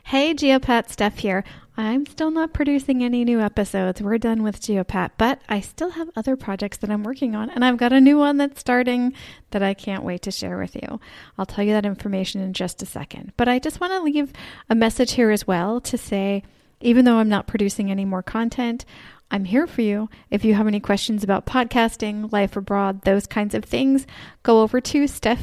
Hey, Geopat, Steph here. I'm still not producing any new episodes. We're done with Geopat, but I still have other projects that I'm working on, and I've got a new one that's starting that I can't wait to share with you. I'll tell you that information in just a second. But I just want to leave a message here as well to say, even though I'm not producing any more content, I'm here for you. If you have any questions about podcasting, life abroad, those kinds of things, go over to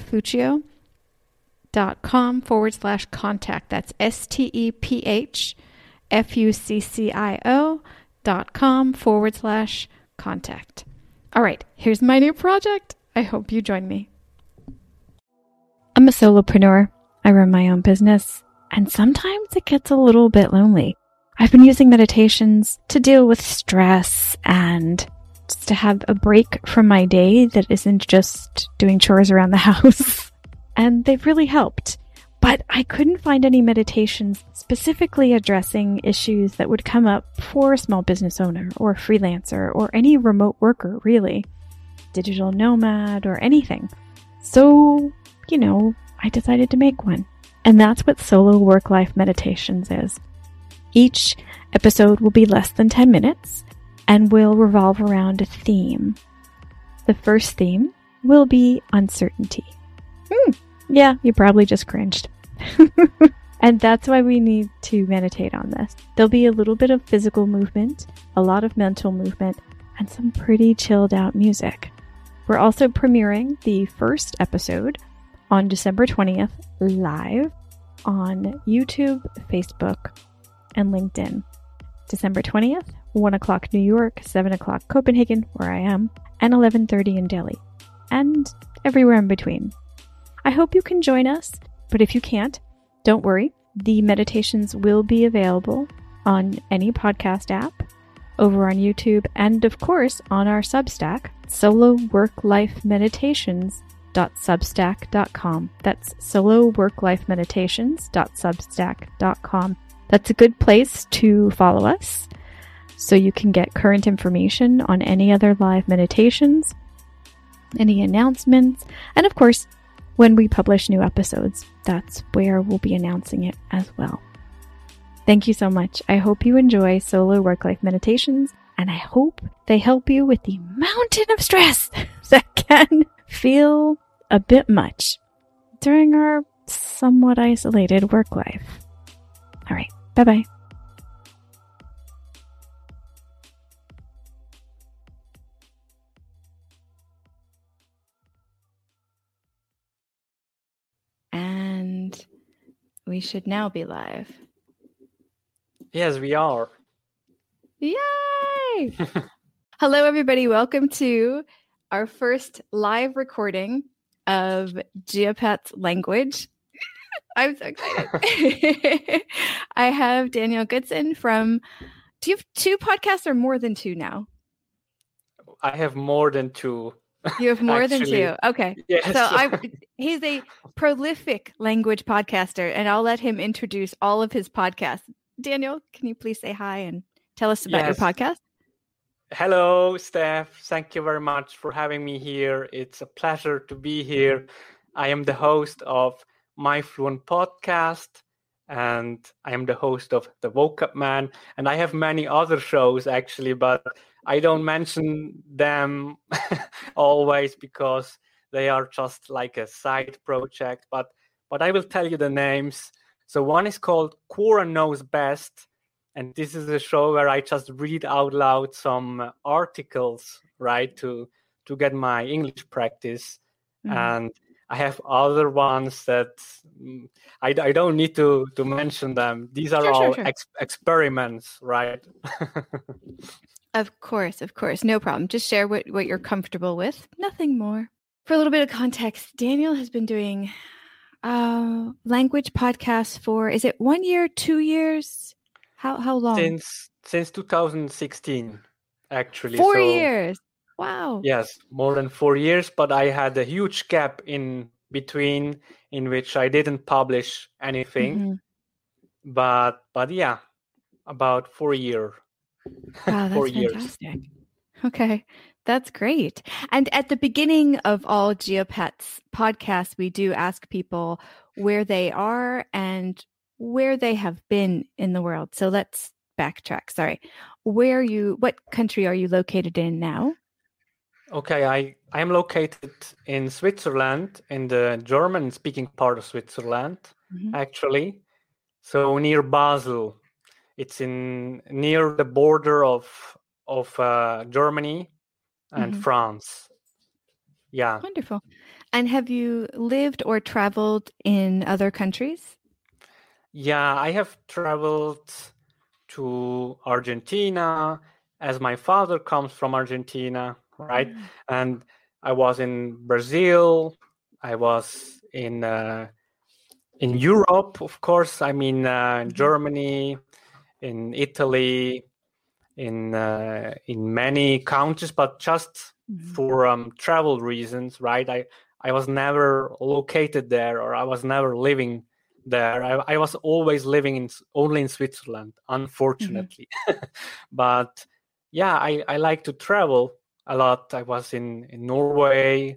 stephfuccio.com/contact. That's STEPHFUCCIO.com/contact. All right, here's my new project. I hope you join me. I'm a solopreneur. I run my own business, and sometimes it gets a little bit lonely. I've been using meditations to deal with stress and just to have a break from my day that isn't just doing chores around the house. And they've really helped. But I couldn't find any meditations specifically addressing issues that would come up for a small business owner or a freelancer or any remote worker, really. Digital nomad or anything. So, I decided to make one. And that's what Solo Work-Life Meditations is. Each episode will be less than 10 minutes and will revolve around a theme. The first theme will be uncertainty. Yeah, you probably just cringed. And that's why we need to meditate on this. There'll be a little bit of physical movement, a lot of mental movement, and some pretty chilled out music. We're also premiering the first episode on December 20th live on YouTube, Facebook, and LinkedIn. December 20th, 1 o'clock New York, 7 o'clock Copenhagen, where I am, and 11:30 in Delhi, and everywhere in between. I hope you can join us, but if you can't, don't worry. The meditations will be available on any podcast app, over on YouTube, and of course on our Substack, soloworklifemeditations.substack.com. That's soloworklifemeditations.substack.com. That's a good place to follow us so you can get current information on any other live meditations, any announcements, and of course, when we publish new episodes, that's where we'll be announcing it as well. Thank you so much. I hope you enjoy Solo Work-Life Meditations, and I hope they help you with the mountain of stress that can feel a bit much during our somewhat isolated work life. All right. Bye-bye. And we should now be live. Yes, we are. Yay! Hello, everybody. Welcome to our first live recording of Geopat's language. I'm so excited. I have Daniel Goodson from... Do you have two podcasts or more than two now? I have more than two. You have more than two. Okay. Yes. So he's a prolific language podcaster, and I'll let him introduce all of his podcasts. Daniel, can you please say hi and tell us about your podcast? Hello, Steph. Thank you very much for having me here. It's a pleasure to be here. I am the host of My Fluent Podcast, and I am the host of The Vocab Man, and I have many other shows actually, but I don't mention them always because they are just like a side project, but I will tell you the names. So one is called Quora Knows Best, and this is a show where I just read out loud some articles, right, to get my English practice. And I have other ones that I don't need to mention them. These are all experiments, right? Of course. No problem. Just share what you're comfortable with. Nothing more. For a little bit of context, Daniel has been doing language podcasts for, is it 1 year, 2 years? How long? Since 2016, actually. 4 years. Wow. Yes, more than 4 years, but I had a huge gap in between in which I didn't publish anything. But yeah, about 4 years. Wow, that's 4 years. fantastic. Okay, that's great. And at the beginning of all Geopat's podcasts, we do ask people where they are and where they have been in the world. So let's backtrack. Sorry. What country are you located in now? Okay, I am located in Switzerland, in the German-speaking part of Switzerland, actually. So near Basel. It's near the border of Germany and France. Yeah. Wonderful. And have you lived or traveled in other countries? Yeah, I have traveled to Argentina, as my father comes from Argentina, right? And I was in Brazil. I was in Europe, of course. I mean, Germany, in Italy, in many countries, but just for travel reasons, right? I was never located there, or I was never living there. I was always living only in Switzerland, unfortunately. But yeah, I like to travel a lot. I was in Norway.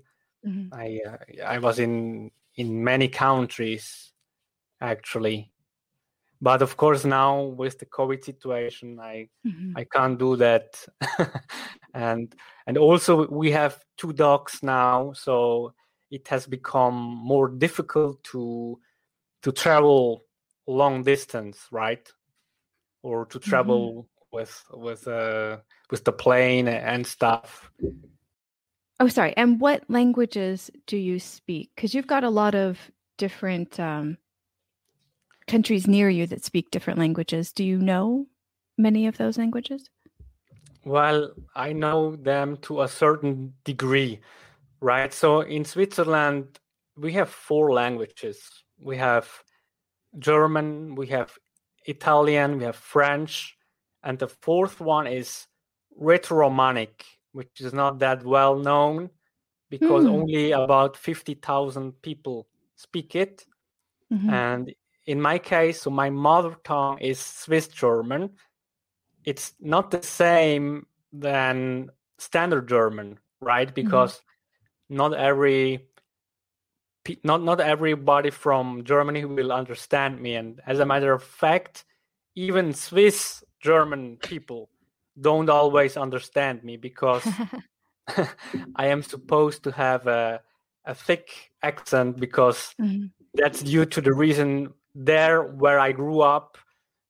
I was in many countries, actually. But of course, now with the COVID situation, I can't do that. and also we have 2 dogs now, so it has become more difficult to travel long distance, right? Or to travel with the plane and stuff. Oh, sorry. And what languages do you speak? Because you've got a lot of different countries near you that speak different languages. Do you know many of those languages? Well, I know them to a certain degree, right? So in Switzerland, we have 4 languages. We have German, we have Italian, we have French, and the 4th one is Rätoromanic, which is not that well known because only about 50,000 people speak it. And in my case, so my mother tongue is Swiss German. It's not the same than standard German, right? Because not everybody from Germany will understand me. And as a matter of fact, even Swiss German people don't always understand me because I am supposed to have a thick accent because that's due to the reason there where I grew up.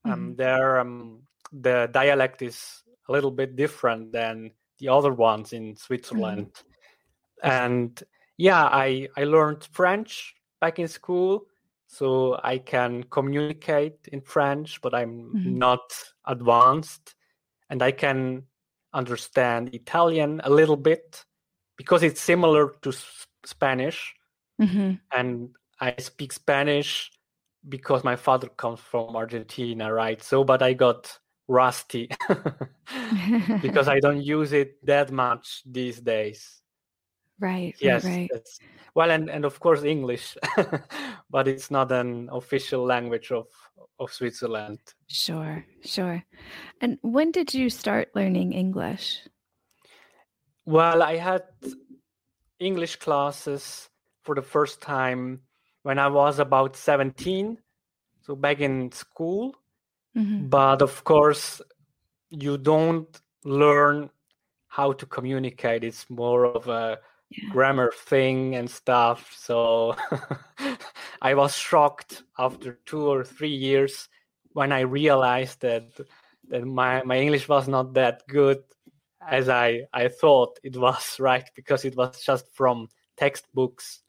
The dialect is a little bit different than the other ones in Switzerland. And yeah, I learned French back in school, so I can communicate in French, but I'm not advanced. And I can understand Italian a little bit because it's similar to Spanish. And I speak Spanish because my father comes from Argentina, right? So, but I got rusty because I don't use it that much these days. Right. Yes. Right. Well, and of course English, but it's not an official language of Switzerland. Sure. And when did you start learning English? Well, I had English classes for the first time when I was about 17, so back in school. But of course, you don't learn how to communicate. It's more of a grammar thing and stuff. So I was shocked after 2 or 3 years when I realized that my English was not that good as I thought it was, right? Because it was just from textbooks.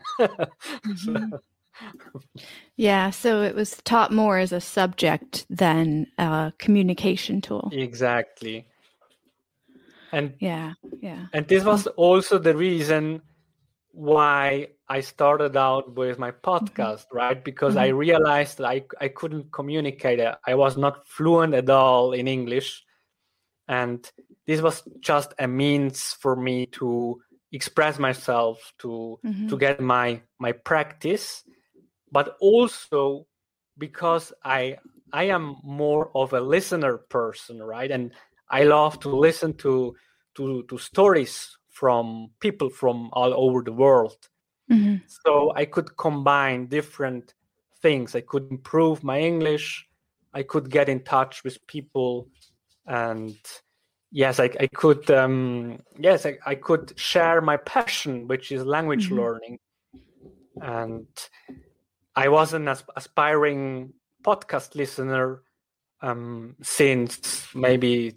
Yeah, so it was taught more as a subject than a communication tool. Exactly. And yeah. And this was also the reason why I started out with my podcast, right? Because I realized that I couldn't communicate. I was not fluent at all in English. And this was just a means for me to express myself, to get my practice, but also because I am more of a listener person, right? And I love to listen to stories from people from all over the world. So I could combine different things. I could improve my English. I could get in touch with people, and yes, I could. I could share my passion, which is language learning. And I was an aspiring podcast listener since maybe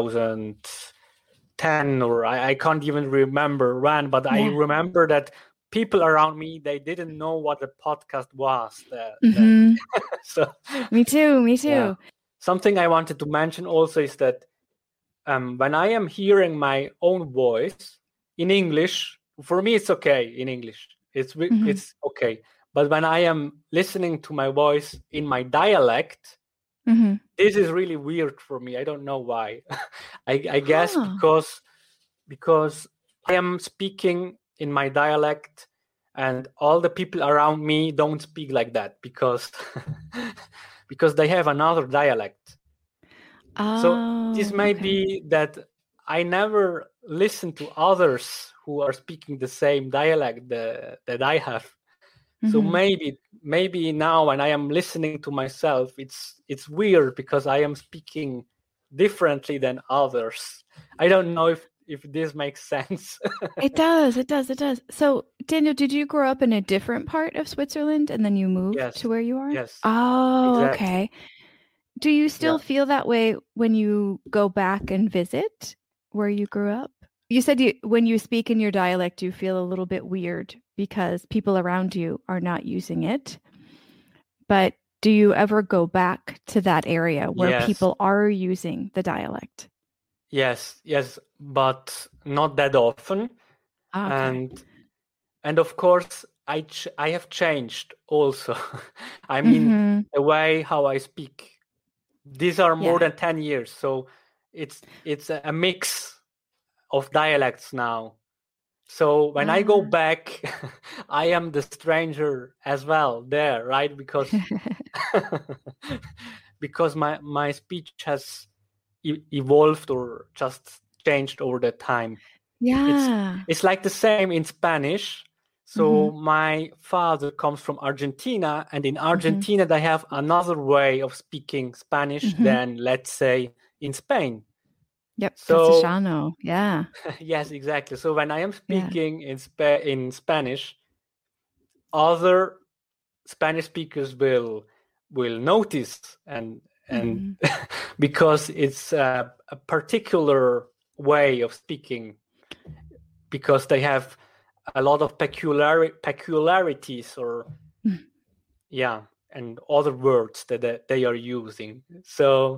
2010, or I can't even remember when, but I remember that people around me, they didn't know what a podcast was. So me too. yeah. Something I wanted to mention also is that when I am hearing my own voice in English, for me it's okay in English. It's okay. But when I am listening to my voice in my dialect, this is really weird for me. I don't know why. I guess because I am speaking in my dialect, and all the people around me don't speak like that because they have another dialect. So this may be that I never listen to others who are speaking the same dialect that I have. So maybe now when I am listening to myself, it's weird because I am speaking differently than others. I don't know if this makes sense. It does. So, Daniel, did you grow up in a different part of Switzerland and then you moved to where you are? Yes. Oh, exactly. okay. Do you still feel that way when you go back and visit where you grew up? You said when you speak in your dialect, you feel a little bit weird because people around you are not using it. But do you ever go back to that area where people are using the dialect? Yes, but not that often. Okay. And of course, I have changed also. I mean, the way how I speak. These are more than 10 years, so it's a mix of dialects now. So when I go back, I am the stranger as well there, right? Because because my speech has evolved or just changed over the time. Yeah. It's like the same in Spanish. So my father comes from Argentina, and in Argentina they have another way of speaking Spanish than, let's say, in Spain. Yep, so Castellano. Yeah. yes, exactly. So when I am speaking in Spanish, other Spanish speakers will notice and because it's a particular way of speaking, because they have a lot of peculiarities or and other words that they are using. So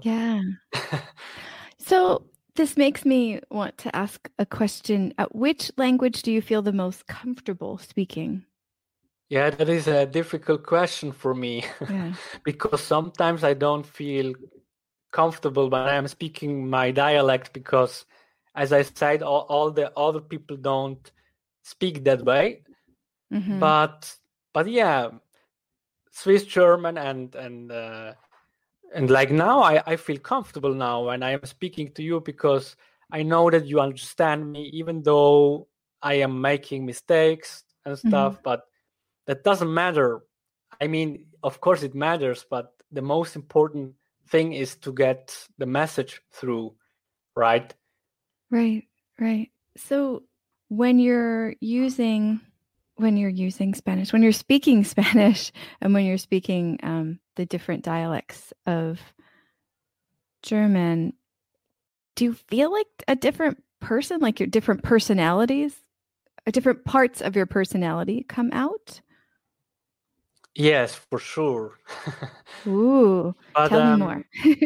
so this makes me want to ask a question. Which language do you feel the most comfortable speaking? Yeah, that is a difficult question for me. Because sometimes I don't feel comfortable when I am speaking my dialect because, as I said, all the other people don't speak that way. But yeah, Swiss German and like now I feel comfortable now when I am speaking to you because I know that you understand me, even though I am making mistakes and stuff. But that doesn't matter. I mean, of course it matters, but the most important thing is to get the message through, right? Right. So when you're Spanish, when you're speaking Spanish, and when you're speaking the different dialects of German, do you feel like a different person, like your different personalities, different parts of your personality come out? Yes, for sure. Ooh, but, tell me more.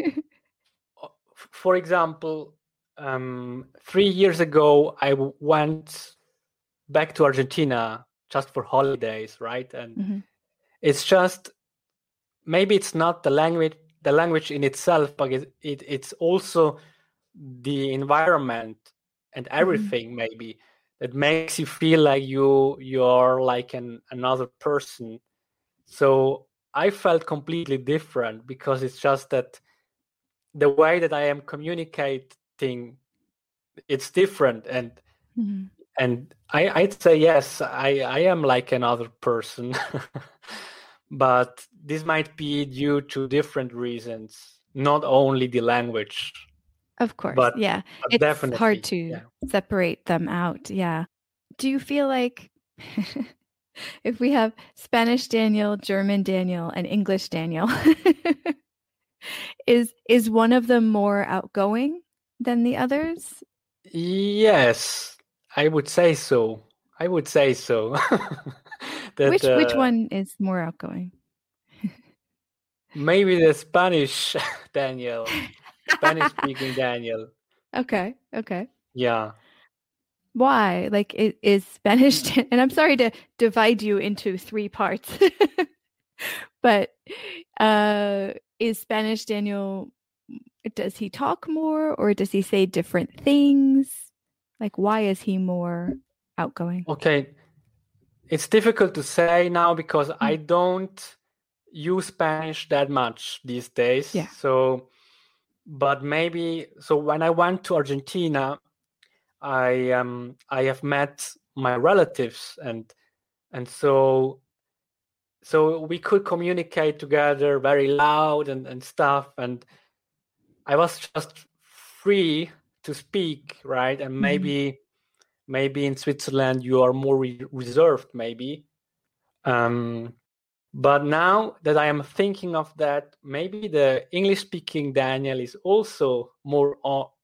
For example, 3 years ago, I went back to Argentina just for holidays, right? And it's just, maybe it's not the language in itself, but it's also the environment and everything maybe that makes you feel like you're like another person. So I felt completely different because it's just that the way that I am communicating, it's different. And I'd say, yes, I am like another person. but this might be due to different reasons, not only the language, Of course. but Yeah. It's hard definitely, to yeah. separate them out. Yeah. Do you feel like if we have Spanish Daniel, German Daniel, and English Daniel, is one of them more outgoing than the others? Yes, I would say so. I would say so. That Which one is more outgoing? maybe the Spanish Daniel, Spanish-speaking Daniel. Okay. Yeah. Why? Like, is Spanish, and I'm sorry to divide you into 3 parts, but is Spanish Daniel, does he talk more or does he say different things? Like, why is he more outgoing? Okay. It's difficult to say now because I don't use Spanish that much these days. Yeah. So, but maybe, so when I went to Argentina, I have met my relatives and so we could communicate together very loud and stuff, and I was just free to speak, right? And maybe in Switzerland you are more reserved, maybe. But now that I am thinking of that, maybe the English-speaking Daniel is also more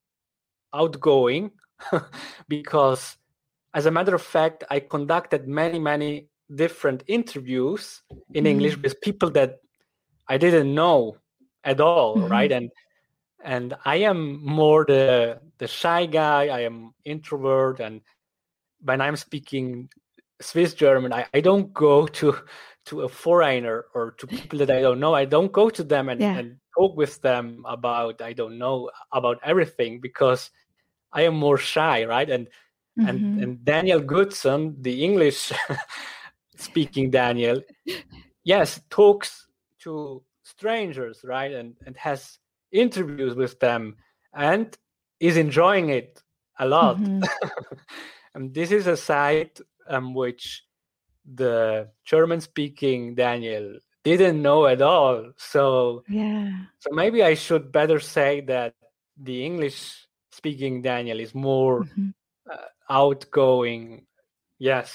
outgoing because, as a matter of fact, I conducted many different interviews in English with people that I didn't know at all, right? And I am more the shy guy. I am introvert, and when I'm speaking Swiss German, I don't go to a foreigner or to people that I don't know. I don't go to them and talk with them about, I don't know, about everything, because I am more shy, right? And Daniel Goodson, the English speaking Daniel, yes, talks to strangers, right? And has interviews with them and is enjoying it a lot. And this is a side which the German-speaking Daniel didn't know at all. So maybe I should better say that the English-speaking Daniel is more outgoing. Yes.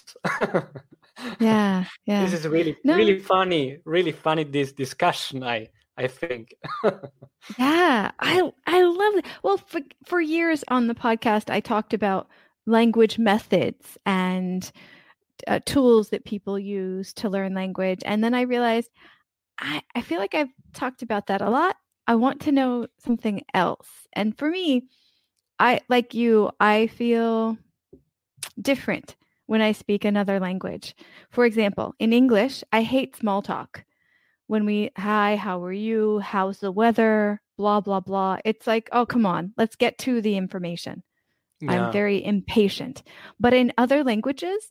Yeah. This is really funny. Really funny, this discussion, I think. Yeah, I love it. Well, for years on the podcast, I talked about language methods and tools that people use to learn language. And then I realized I feel like I've talked about that a lot. I want to know something else. And for me, like you, I feel different when I speak another language. For example, in English, I hate small talk. When hi, how are you? How's the weather? Blah, blah, blah. It's like, oh, come on, let's get to the information. I'm very impatient. But in other languages,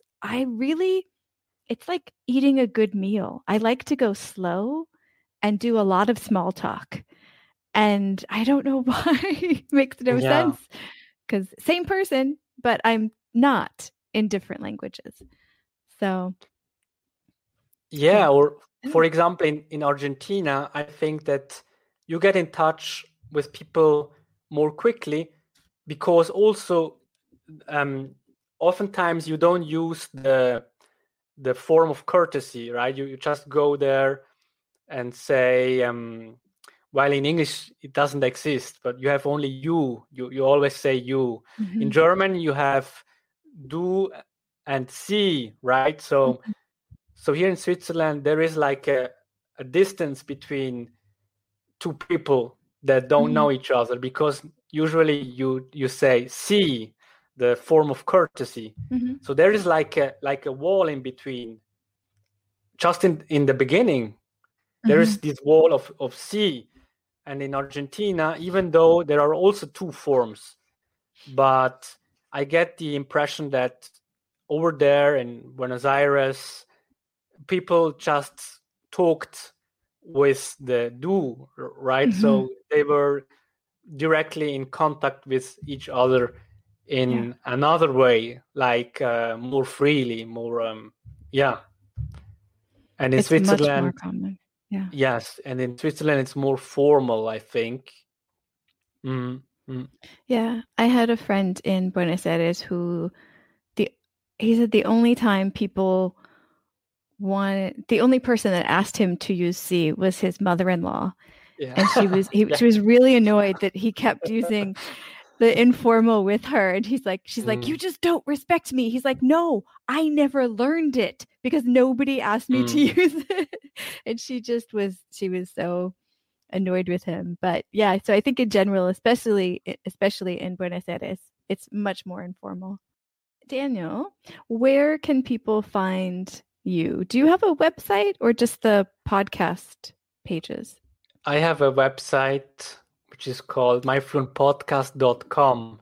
it's like eating a good meal. I like to go slow and do a lot of small talk. And I don't know why. It makes no sense. Because same person, but I'm not in different languages. So. Yeah, or for example, in Argentina, I think that you get in touch with people more quickly because also oftentimes you don't use the form of courtesy, right? You just go there and say, while in English it doesn't exist, but you have only you always say you. In German you have du and sie, right? So here in Switzerland there is like a distance between two people that don't know each other, because usually you say sie, the form of courtesy. So there is like a wall in between. Just in the beginning, there is this wall of sie. And in Argentina, even though there are also two forms, but I get the impression that over there in Buenos Aires, people just talked with the du, right? So they were directly in contact with each other in another way, like more freely, more, And in It's much more Switzerland, common. Yeah. yes, and in Switzerland it's more formal, I think. Yeah. I had a friend in Buenos Aires who he said the only time people the only person that asked him to use C was his mother-in-law. Yeah. And she was really annoyed that he kept using the informal with her. And she's like, you just don't respect me. He's like, no, I never learned it because nobody asked me to use it. And she was so annoyed with him. But yeah, so I think in general, especially in Buenos Aires, it's much more informal. Daniel, where can people find you? Do you have a website or just the podcast pages? I have a website which is called myfluentpodcast.com.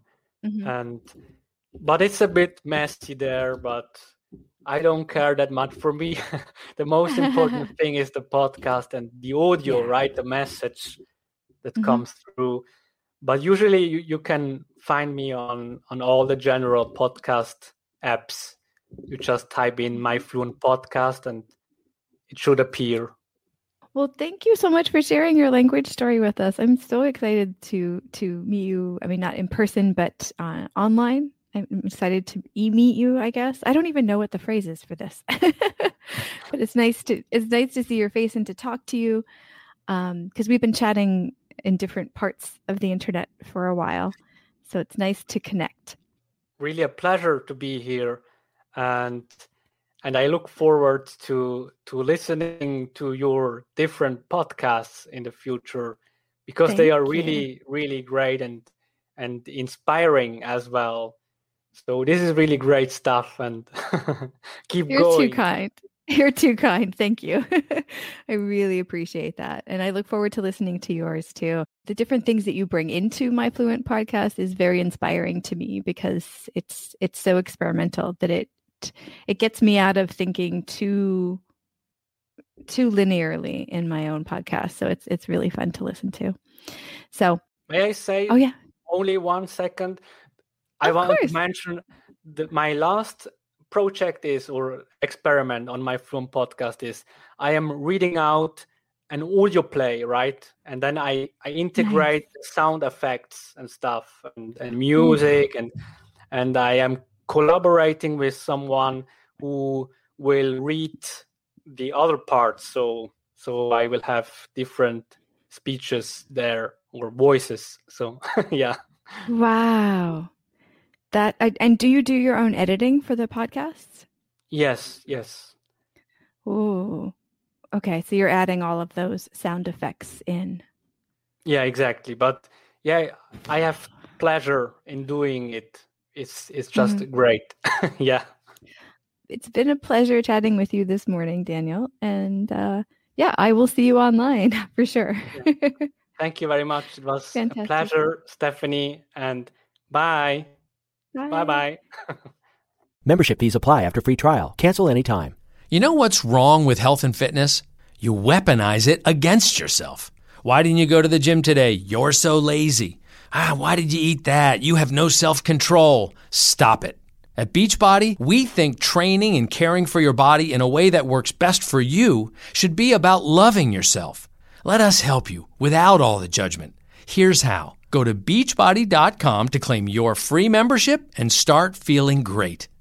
But it's a bit messy there, but I don't care that much. For me, the most important thing is the podcast and the audio, right? The message that comes through. But usually you can find me on all the general podcast apps. You just type in My Fluent Podcast and it should appear. Well, thank you so much for sharing your language story with us. I'm so excited to meet you. I mean, not in person, but online. I'm excited to meet you, I guess. I don't even know what the phrase is for this. But it's nice to see your face and to talk to you. Because we've been chatting in different parts of the internet for a while. So it's nice to connect. Really a pleasure to be here. And I look forward to listening to your different podcasts in the future because they are really, really great and inspiring as well. So this is really great stuff and keep going. You're too kind. You're too kind. Thank you. I really appreciate that. And I look forward to listening to yours too. The different things that you bring into My Fluent podcast is very inspiring to me because it's so experimental that it gets me out of thinking too linearly in my own podcast. So it's really fun to listen to. So may I say only 1 second? I want to mention that my last project or experiment on My Fluent podcast is I am reading out an audio play, right? And then I integrate sound effects and stuff and music and I am collaborating with someone who will read the other parts. So I will have different speeches there or voices. So yeah. Wow. And do you do your own editing for the podcasts? Yes. Oh, okay. So you're adding all of those sound effects in. Yeah, exactly. But yeah, I have pleasure in doing it. It's just great. Yeah. It's been a pleasure chatting with you this morning, Daniel. And I will see you online for sure. Yeah. Thank you very much. It was a pleasure, Stephanie. And bye. Bye-bye. Membership fees apply after free trial. Cancel anytime. You know what's wrong with health and fitness? You weaponize it against yourself. Why didn't you go to the gym today? You're so lazy. Why did you eat that? You have no self-control. Stop it. At Beachbody, we think training and caring for your body in a way that works best for you should be about loving yourself. Let us help you without all the judgment. Here's how. Go to beachbody.com to claim your free membership and start feeling great.